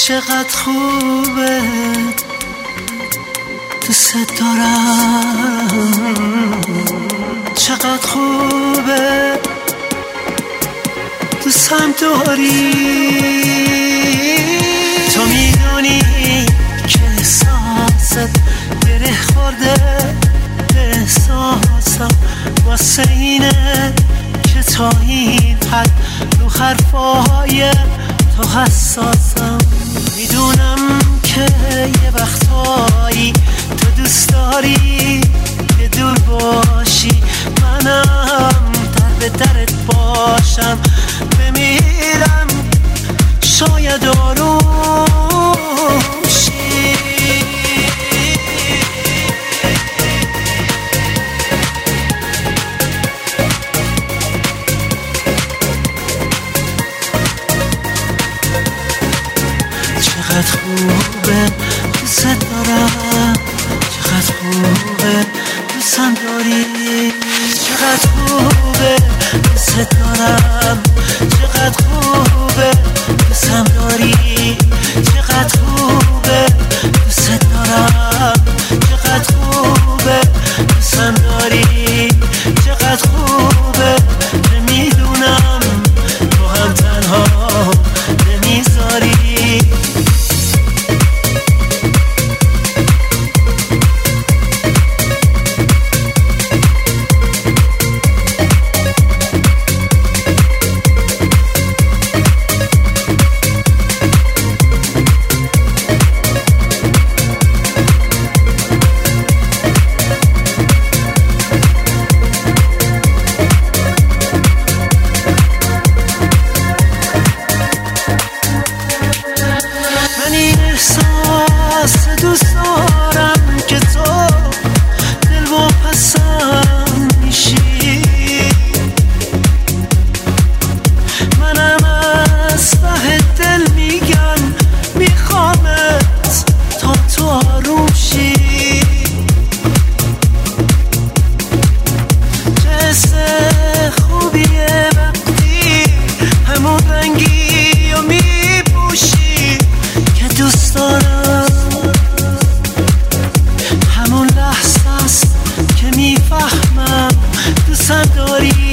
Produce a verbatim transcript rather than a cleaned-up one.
چقدر خوبه دوست دارم، چقدر خوبه دوستم داری. تو میدونی که احساست گره خورده به احساسم، واسه اینه که تا این حد رو حرفای تو حساسم. میدونم که یه وقتایی تو دوست داری که دور باشی، منم در به درت باشم. بمیرم شاید آروم شی. چقدر خوبه دوست دارم، چقدر خوبه دوستم داری. چقدر خوبه دوست دارم، چقدر خوبه دوستم داری. چقدر خوبه دوست دارم، چقدر خوبه دوستم داری. چقدر خوبه نمیدونم تو هم تنها نمیذاری. دوست دارم که تو دل واپسم میشی، منم از ته دل میگم میخوامت تا تو آروم شی. چه حس خوبیه وقتی همون رنگی رو میپوشی که دوست دارم. همون لحظه است که میفهمم دوستم داری.